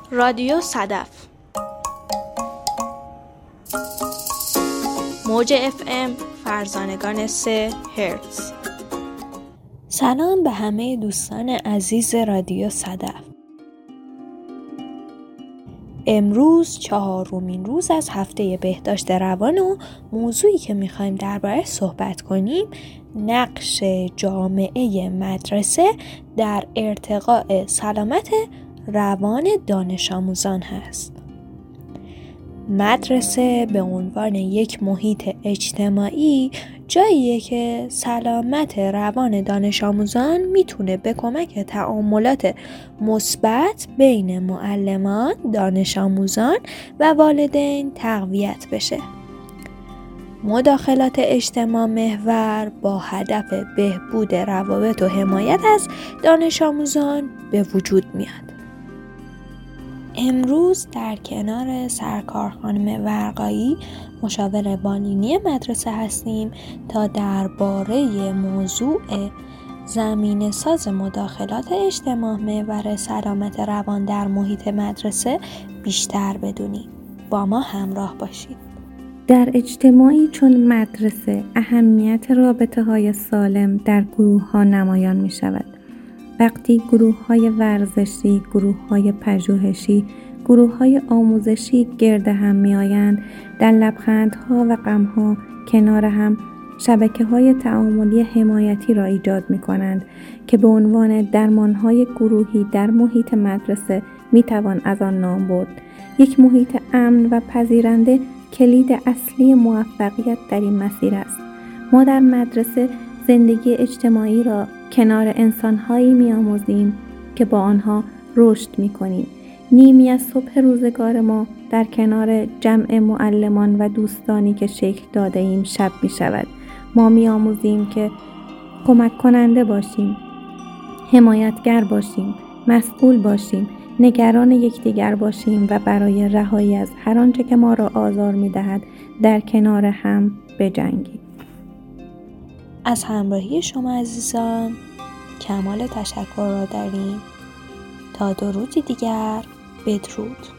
رادیو صدف موج FM فرزانگان 3 هرتز. سلام به همه دوستان عزیز رادیو صدف. امروز 4مین روز از هفته بهداشت روان و موضوعی که میخوایم درباره‌اش صحبت کنیم نقش جامعه مدرسه در ارتقاء سلامت روان دانش آموزان هست. مدرسه به عنوان یک محیط اجتماعی جاییه که سلامت روان دانش آموزان میتونه به کمک تعاملات مثبت بین معلمان، دانش آموزان و والدین تقویت بشه. مداخلات اجتماع محور با هدف بهبود روابط و حمایت از دانش آموزان به وجود میاد. امروز در کنار سرکار خانم ورقایی مشاور بالینی مدرسه هستیم تا درباره موضوع زمینه ساز مداخلات اجتماع محور سلامت روان در محیط مدرسه بیشتر بدونیم. با ما همراه باشید. در اجتماعی چون مدرسه اهمیت رابطه‌های سالم در گروه‌ها نمایان می‌شود. وقتی گروه‌های ورزشی، گروه‌های پژوهشی، گروه‌های آموزشی گرد هم می‌آیند، در لبخندها و غم‌ها کنار هم شبکه‌های تعاملی حمایتی را ایجاد می‌کنند که به عنوان درمان‌های گروهی در محیط مدرسه می‌توان از آن نام برد. یک محیط امن و پذیرنده کلید اصلی موفقیت در این مسیر است. ما در مدرسه زندگی اجتماعی را کنار انسان‌هایی می‌آموزیم که با آنها رشد می‌کنیم. نیمی از صبح روزگار ما در کنار جمع معلمان و دوستانی که شکل داده‌ایم شب می‌شود. ما می‌آموزیم که کمک کننده باشیم، حمایتگر باشیم، مسئول باشیم، نگران یکدیگر باشیم و برای رهایی از هر آنچه که ما را آزار می‌دهد در کنار هم بجنگیم. از همراهی شما عزیزان کمال تشکر را داریم. تا 2 روز دیگر بدرود.